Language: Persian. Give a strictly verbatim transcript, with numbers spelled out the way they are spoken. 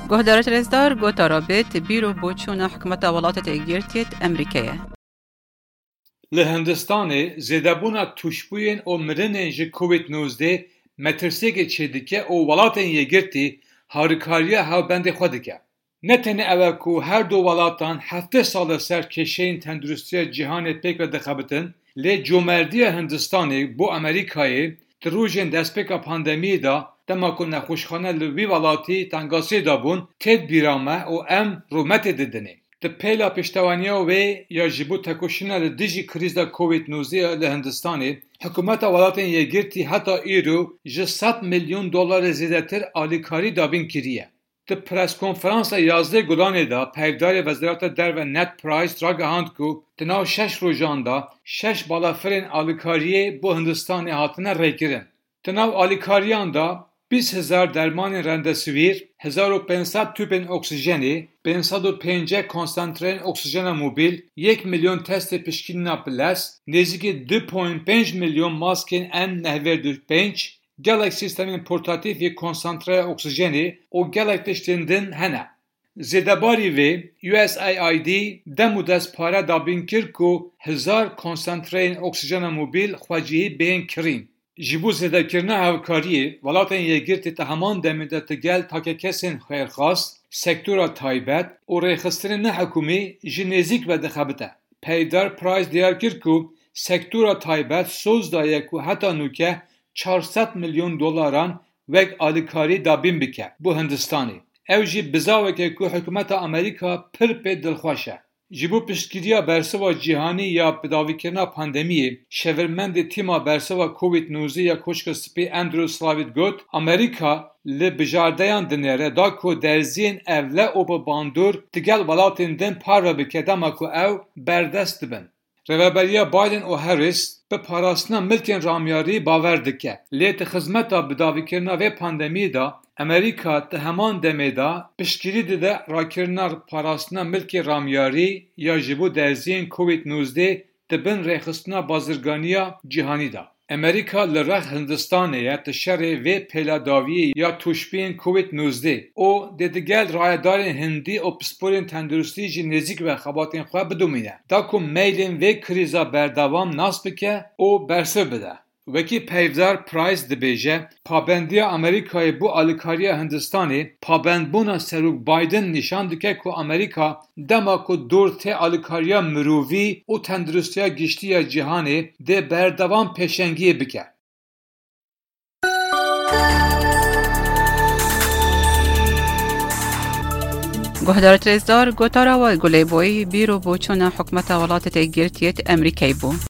گهدارت رزدار گوتارا بیت بیرو بوچون حکمت ولات تگیرتیت امریکیه. لهندستان زدبونا توشبوین او مرنن جی کووید نوزده مترسیگ چیدکه او ولاتن یگرتی هارکاریه هاو بند خودکه. نتنه اول کو هر دو ولاتان هفته سال سر کشین تندرستی جهان پیک و دخبتن لی جومردی هندستانی بو امریکایی تروجن دستپیک پاندمی دا دما کو نخوشخانه لوی ولاتی تنگاسی دابون تدبیرامه او ام رومت ددنه. د پیلا پشتوانیا و یا جبو تکوشینا د دیجی کریز دا کووید نوزده لهندستانی حکومت ولاتن یگرتی حتی ایرو جه صد میلیون دلار زیادتر آلیکاری دابین کریه. د پرس کنفرانس یازده گلانه دا پیدار وزارت در و نت پرایس را گهاند کو تناو شش روزان دا شش بالافرین آلیکاریه بو هندستانی هاتنه ریگیرن. تناو آلیکاریان دا بیست هزار درمان رندسویر، هزار و پانصد توپن اکسیژنی، پانصد و پنجاه کنسانترین اکسیژن موبیل، یک میلیون تست پشکینا پلاس، نزدیک دو و پنج میلیون ماسکین ان نهورد و پنج، گلک سیستمین پورتاتیف یک کنسانتره اکسیژنی و گلک تشتندن هنه. زدباری وی یو اس ای آی دی دمو دست پاره دابین کر کو هزار کنسانترین اکسیژن موبیل خواجهی بین کرین. جبو زدکرنا هاوکاریه ولاتن یگرتی تا همان دمیده تگل تا که کسین خیرخواست سکتورا تایبت و ریخستن نه حکومی جنزیک و دخبته. پیدار پرایز دیار کرد که سکتورا تایبت سوز دایه که حتی نوکه چهارصد میلیون دلاران وگ آلیکاری دابین بکه بو هندستانی. او جی بزاوه که که حکومت امریکا پر پی دلخواشه. جبو پشتگیریا برسوا جهانی یا بداوی کرنا پاندمی شورمند تیما برسوا کووید نوزده یا کشک سپی اندرو سلاوید گوت امریکا لبجاردیان دنیره دا کو درزین اوله او با باندور تگل ولاتین دن پار و بکدما کو او بردست بن. روابریا بایدن و هریس به پاراسنا ملکن رامیاری باور دکه. لیت خدمتا بداوی کرنا و پاندمی دا امریکا ده همان دمه دا پشگیری ده راکرنا پاراسنا ملک رامیاری یا جبو درزین کووید نوزده ده بن ریخستنا بازرگانیا جهانی دا. امریکا لرخ هندستانه یا تشره و پیلاداوی یا توشبین کووید نوزده او ده دگل رایدارین هندی و پسپورین تندرستی جی نزیک و خباتین خواه بدومینه. دا که میلین و کریزا بردوام ناس بکه او برسه بده. وکی پیوزار پرایس دبیجه پابندی امریکای بو آلیکاری هندستانی پابندبونا سروک بایدن نشان دکه که امریکا دما که دورته آلیکاری مرووی و تندرستی گشتی جهانی ده بردوام پیشنگی بکه. گهدارت رزدار گوتارا و گلی بوی بیرو بوچون حکمت ولات تگیرتیت امریکی بو.